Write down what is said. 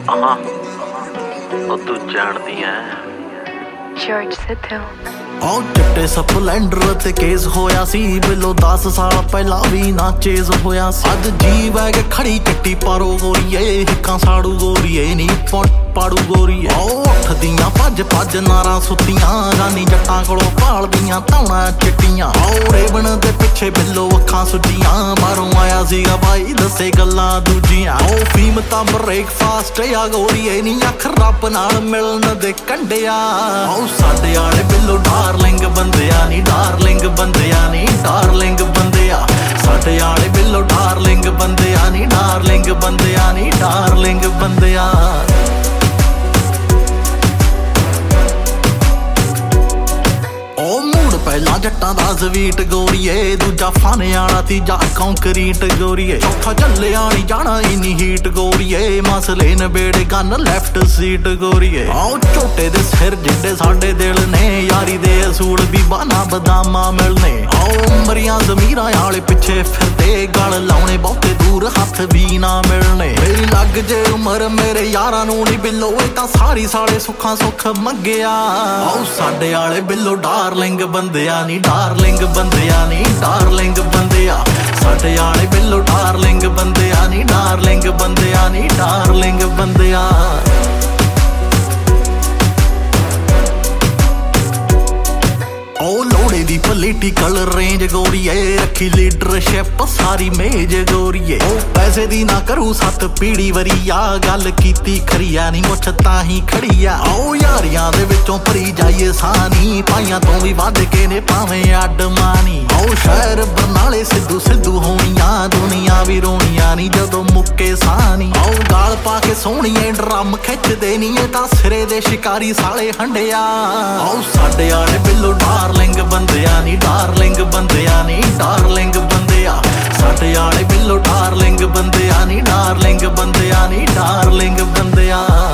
ਉਹ ਤੂੰ ਜਾਣਦੀ ਐ ਜੋਰਜ ਸਿੱਧੂ ਉਹ ਚਿੱਟੇ ਸਪਲੈਂਡਰ ਤੇ ਕੇਸ ਹੋਇਆ ਸੀ ਬਿਲੋ 10 ਸਾਲ ਪਹਿਲਾਂ ਵੀ ਨਾ ਚੇਜ਼ ਹੋਇਆ ਸੀ। ਅੱਜ ਜੀ ਵੈਗ ਖੜੀ ਚਿੱਟੀ ਪਾਰੋ ਗੋਰੀਏ ਹਿੱਕਾਂ ਸਾੜੂ ਗੋਰੀਏ ਨੀ ਪਾੜੂ ਗੋਰੀਏ। ਉਹ ਉੱਠਦੀਆਂ ਭੱਜ ਭੱਜ ਨਾਰਾਂ ਸੁੱਤੀਆਂ ਰਾਨੀ ਜੱਟਾਂ ਕੋਲੋਂ ਭਾਲਦੀਆਂ ਧੌਣਾ ਚਿੱਟੀਆਂ। ਉਹ ਰੇਵਣ ਦੇ ਪਿੱਛੇ ਬਿੱਲੋ ਅੱਖਾਂ ਸੁੱਜੀਆਂ ਬਾਹਰੋਂ ਆਇਆ ਸੀਗਾ ਬਾਈ ਦੱਸੇ ਗੱਲਾਂ ਦੂਜੀਆਂ। ਉਹ ਫੀਮ ਤਾਂ ਬ੍ਰੇਕਫਾਸਟ ਆ ਗੋਰੀਏ ਨੀ ਅੱਖ ਰੱਬ ਨਾਲ ਮਿਲਣ ਦੇ ਕੰਡਿਆ। ਉਹ ਸਾਡੇ ਵਾਲੇ ਬਿੱਲੋ ਡਾਰਲਿੰਗ ਬੰਦਿਆ ਨੀ ਡਾਰਲਿੰਗ ਬੰਦਿਆ ਨੀ ਡਾਰਲਿੰਗ ਬੰਦਿਆ। ਸਾਡੇ ਵਾਲੇ ਬਿੱਲੋ ਡਾਰਲਿੰਗ ਬੰਦਿਆ ਨੀ ਡਾਰਲਿੰਗ ਬੰਦਿਆ ਨੀ ਡਾਰਲਿੰਗ ਬੰਦਿਆ। ਪਹਿਲਾਂ ਜੱਟਾਂ ਦਾ ਸਵੀਟ ਗੋਰੀਏ ਦੂਜਾ ਫਾਨੇ ਵਾਲਾ ਤੀਜਾ ਕੰਕਰੀਟ ਗੋਰੀਏ ਚੌਥਾ ਚੱਲਿਆ ਨੀ ਜਾਣਾ ਇੰਨੀ ਹੀਟ ਗੋਰੀਏ ਮਸਲੇ ਨਬੇੜੇ ਗਨ ਲੈਫਟ ਸੀਟ ਗੋਰੀਏ। ਆਓ ਝੋਟੇ ਦੇ ਸਿਰ ਜਿੱਡੇ ਸਾਡੇ ਦਿਲ ਨੇ ਯਾਰੀ ਦੇ ਅਸੂਲ ਵੀ ਬਾਨਾ ਬਦਾਮਾਂ ਮਿਲਨੇ। ਆਓ ਮਰੀਆਂ ਜ਼ਮੀਰਾਂ ਵਾਲੇ ਪਿੱਛੇ ਫਿਰਦੇ ਗਲ ਲਾਉਣੇ ਬਹੁਤੇ ਦੂਰ ਹੱਥ ਵੀ ਨਾ ਮਿਲਣੇ। ਮੇਰੀ ਲੱਗ ਜੇ ਉਮਰ ਮੇਰੇ ਯਾਰਾਂ ਨੂੰ ਨੀ ਬਿੱਲੋ ਇਹ ਤਾਂ ਸਾਰੀ ਸਾਲੇ ਸੁੱਖਾਂ ਸੁੱਖ ਮੰਗਿਆ। ਆਓ ਸਾਡੇ ਵਾਲੇ ਬਿੱਲੋ ਡਾਰਲਿੰਗ ਬੰਦਿਆ ਨੀ ਡਾਰਲਿੰਗ ਬੰਦਿਆ ਨੀ ਡਾਰਲਿੰਗ ਬੰਦਿਆ। ਸਾਡੇ ਵਾਲੇ ਬਿੱਲੋ ਡਾਰਲਿੰਗ ਬੰਦਿਆ ਨੀ ਡਾਰਲਿੰਗ ਬੰਦਿਆ ਨੀ ਡਾਰਲਿੰਗ ਬੰਦਿਆ। ਉਹ ਲੋੜੇ ਦੀ ਪੋਲੀਟੀਕਲ ਰੇਂਜ ਗੋਰੀਏ ਰੱਖੀ ਲੀਡਰਸ਼ਿਪ ਸਾਰੀ ਮੇਜ ਗੋਰੀਏ। ਉਹ ਪੈਸੇ ਦੀ ਨਾ ਕਰੂ 7 ਪੀੜੀ ਵਰੀਆ ਗੱਲ ਕੀਤੀ ਖਰੀਆ ਨੀ ਮੁੱਛ ਤਾਂ ਹੀ ਖੜੀਆ। ਆਓ ਯਾਰੀਆਂ ਦੇ ਵਿੱਚੋਂ ਭਰੀ ਜਾਈਏ ਸਾਨੀ ਪਾਈਆਂ ਤੋਂ ਵੀ ਵੱਧ ਕੇ ਨੇ ਭਾਵੇਂ ਅੱਡ ਮਾਨੀ। ਆਓ ਸ਼ਹਿਰ ਬਰਨਾਲੇ ਸਿੱਧੂ ਸਿੱਧੂ ਹੋਣੀਆਂ ਦੁਨੀਆ ਵੀ ਰੋਣੀਆਂ ਨੀ ਜਦੋਂ ਮੁੱਕੇ ਸਾਨੀ। ਆਓ ਗਾਲ ਪਾ ਕੇ ਸੋਹਣੀਏ ਡਰਮ ਖਿੱਚਦੇ ਨੀ ਇਹ ਤਾਂ ਸਿਰੇ ਦੇ ਸ਼ਿਕਾਰੀ ਸਾਲੇ ਹੰਡਿਆ। ਆਓ ਸਾਡੇ ਵਾਲੇ ਬਿੱਲੋ ਡਾਰਲਿੰਗ ਬੰਦਿਆ ਨੀ ਡਾਰਲਿੰਗ ਬੰਦਿਆ ਨੀ ਡਾਰਲਿੰਗ ਬੰਦਿਆ। ਸਾਡੇ ਵਾਲੇ ਬਿੱਲੋ ਡਾਰਲਿੰਗ ਬੰਦਿਆ ਨੀ ਡਾਰਲਿੰਗ ਬੰਦਿਆ ਨੀ ਡਾਰਲਿੰਗ ਬੰਦਿਆ।